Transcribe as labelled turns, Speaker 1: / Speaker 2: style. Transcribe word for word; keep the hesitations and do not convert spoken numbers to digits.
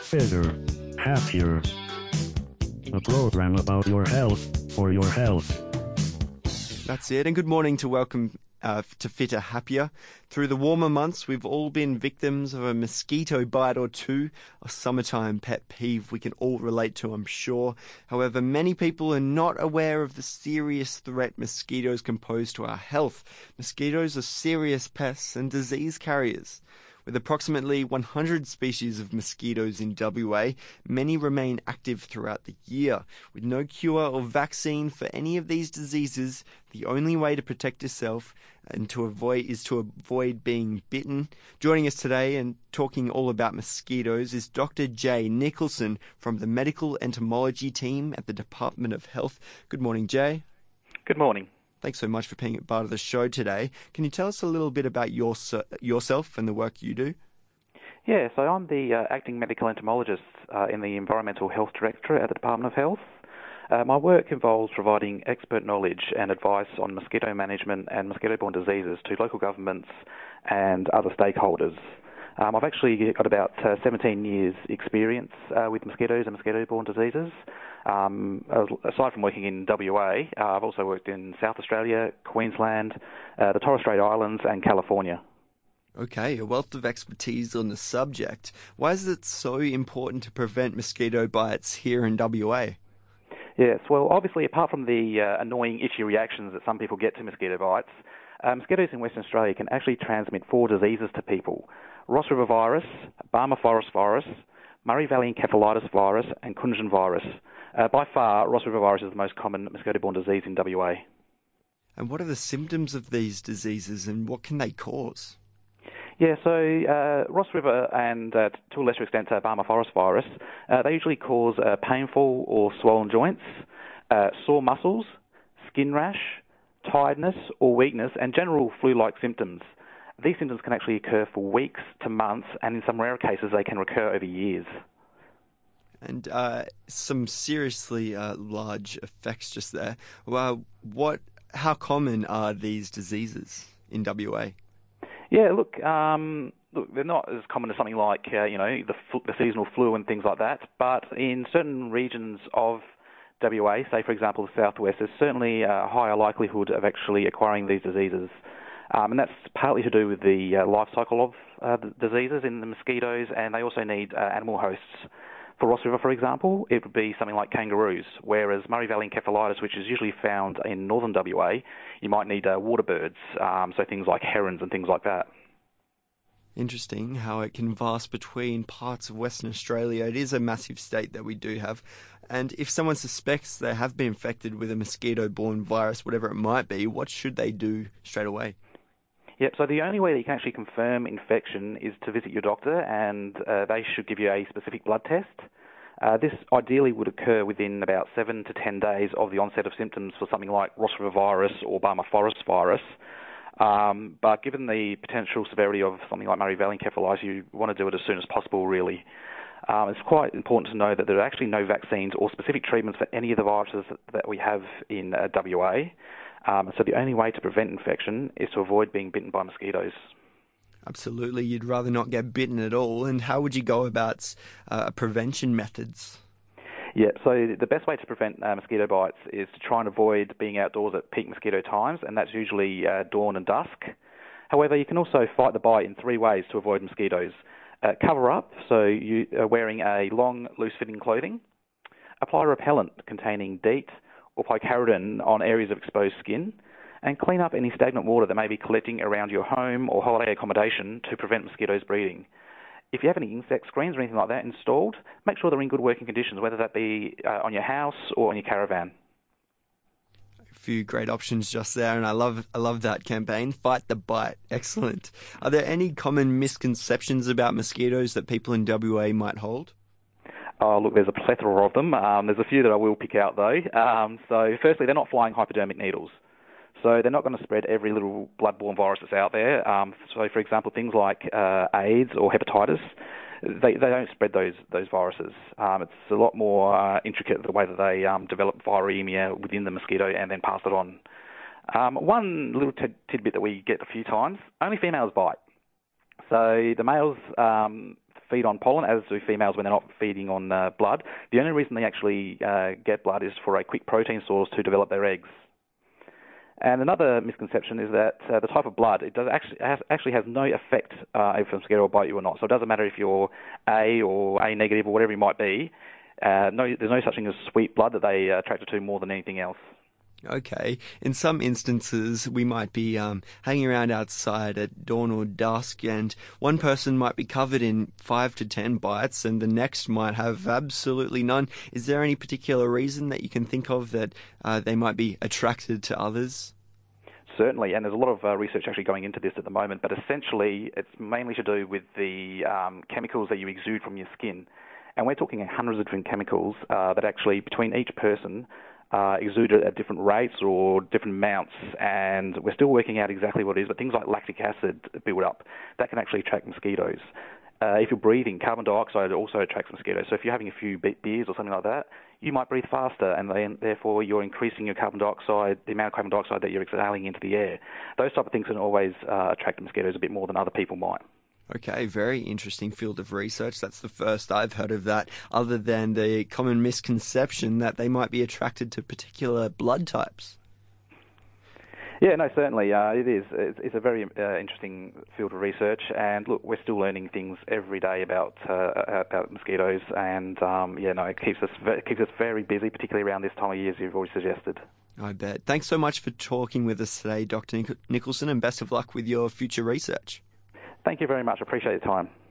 Speaker 1: fitter, happier. A program about your health, for your health.
Speaker 2: That's it, and good morning to welcome uh, to Fitter Happier. Through the warmer months, we've all been victims of a mosquito bite or two, a summertime pet peeve we can all relate to, I'm sure. However, many people are not aware of the serious threat mosquitoes can pose to our health. Mosquitoes are serious pests and disease carriers. With approximately one hundred species of mosquitoes in W A, many remain active throughout the year. With no cure or vaccine for any of these diseases, the only way to protect yourself and to avoid is to avoid being bitten. Joining us today and talking all about mosquitoes is Doctor Jay Nicholson from the Medical Entomology team at the Department of Health. Good morning, Jay.
Speaker 3: Good morning.
Speaker 2: Thanks so much for being part of the show today. Can you tell us a little bit about your, yourself and the work you do?
Speaker 3: Yeah, so I'm the uh, acting medical entomologist uh, in the Environmental Health Directorate at the Department of Health. Uh, my work involves providing expert knowledge and advice on mosquito management and mosquito-borne diseases to local governments and other stakeholders. Um, I've actually got about uh, seventeen years experience uh, with mosquitoes and mosquito-borne diseases. Um, aside from working in W A, uh, I've also worked in South Australia, Queensland, uh, the Torres Strait Islands and California.
Speaker 2: Okay, a wealth of expertise on the subject. Why is it so important to prevent mosquito bites here in W A?
Speaker 3: Yes, well, obviously, apart from the uh, annoying itchy reactions that some people get to mosquito bites, uh, mosquitoes in Western Australia can actually transmit four diseases to people: Ross River virus, Barmah forest virus, Murray Valley encephalitis virus, and Kunjun virus. Uh, by far, Ross River virus is the most common mosquito-borne disease in W A.
Speaker 2: And what are the symptoms of these diseases and what can they cause?
Speaker 3: Yeah, so uh, Ross River and, uh, to a lesser extent, uh, Barmah forest virus, uh, they usually cause uh, painful or swollen joints, uh, sore muscles, skin rash, tiredness or weakness, and general flu-like symptoms. These symptoms can actually occur for weeks to months, and in some rare cases, they can recur over years.
Speaker 2: And uh, some seriously uh, large effects just there. Well, what? How common are these diseases in W A?
Speaker 3: Yeah, look, um, look, they're not as common as something like uh, you know the, fl- the seasonal flu and things like that. But in certain regions of W A, say for example the southwest, there's certainly a higher likelihood of actually acquiring these diseases, um, and that's partly to do with the uh, life cycle of uh, the diseases in the mosquitoes, and they also need uh, animal hosts. For Ross River, for example, it would be something like kangaroos, whereas Murray Valley encephalitis, which is usually found in northern W A, you might need uh, water birds, um, so things like herons and things like that.
Speaker 2: Interesting how it can vast between parts of Western Australia. It is a massive state that we do have. And if someone suspects they have been infected with a mosquito-borne virus, whatever it might be, what should they do straight away?
Speaker 3: Yep, so the only way that you can actually confirm infection is to visit your doctor, and uh, they should give you a specific blood test. Uh, this ideally would occur within about seven to ten days of the onset of symptoms for something like Ross River virus or Barmah forest virus. Um, but given the potential severity of something like Murray Valley encephalitis, you want to do it as soon as possible, really. Um, it's quite important to know that there are actually no vaccines or specific treatments for any of the viruses that we have in uh, W A. Um, so the only way to prevent infection is to avoid being bitten by mosquitoes.
Speaker 2: Absolutely. You'd rather not get bitten at all. And how would you go about uh, prevention methods?
Speaker 3: Yeah, so the best way to prevent uh, mosquito bites is to try and avoid being outdoors at peak mosquito times, and that's usually uh, dawn and dusk. However, you can also fight the bite in three ways to avoid mosquitoes. Uh, cover up, so you are wearing a long, loose-fitting clothing. Apply repellent containing DEET or picaridin on areas of exposed skin, and clean up any stagnant water that may be collecting around your home or holiday accommodation to prevent mosquitoes breeding. If you have any insect screens or anything like that installed, make sure they're in good working conditions, whether that be uh, on your house or on your caravan.
Speaker 2: A few great options just there, and I love I love that campaign. Fight the bite. Excellent. Are there any common misconceptions about mosquitoes that people in W A might hold?
Speaker 3: Oh, look, there's a plethora of them. Um, there's a few that I will pick out, though. Um, so, firstly, they're not flying hypodermic needles. So they're not going to spread every little blood-borne virus that's out there. Um, so, for example, things like uh, AIDS or hepatitis, they, they don't spread those those viruses. Um, it's a lot more uh, intricate the way that they um, develop viremia within the mosquito and then pass it on. Um, one little t- tidbit that we get a few times, only females bite. So the males um, feed on pollen, as do females when they're not feeding on uh, blood. The only reason they actually uh, get blood is for a quick protein source to develop their eggs. And another misconception is that uh, the type of blood, it does actually has, actually has no effect uh, if a mosquito will bite you or not. So it doesn't matter if you're A or A negative or whatever you might be. Uh, no, there's no such thing as sweet blood that they are attracted to more than anything else.
Speaker 2: Okay. In some instances, we might be um, hanging around outside at dawn or dusk, and one person might be covered in five to ten bites, and the next might have absolutely none. Is there any particular reason that you can think of that uh, they might be attracted to others?
Speaker 3: Certainly, and there's a lot of uh, research actually going into this at the moment, but essentially it's mainly to do with the um, chemicals that you exude from your skin. And we're talking hundreds of different chemicals uh, that actually, between each person, Uh, exuded at different rates or different amounts, and we're still working out exactly what it is, but things like lactic acid build up. That can actually attract mosquitoes. Uh, if you're breathing, carbon dioxide also attracts mosquitoes. So if you're having a few beers or something like that, you might breathe faster, and then, therefore you're increasing your carbon dioxide, the amount of carbon dioxide that you're exhaling into the air. Those type of things can always uh, attract mosquitoes a bit more than other people might.
Speaker 2: Okay, very interesting field of research. That's the first I've heard of that, other than the common misconception that they might be attracted to particular blood types.
Speaker 3: Yeah, no, certainly uh, it is. It's, it's a very uh, interesting field of research, and look, we're still learning things every day about uh, about mosquitoes, and um, yeah, no, it keeps us it keeps us very busy, particularly around this time of year, as you've already suggested.
Speaker 2: I bet. Thanks so much for talking with us today, Doctor Nicholson, and best of luck with your future research.
Speaker 3: Thank you very much. I appreciate your time.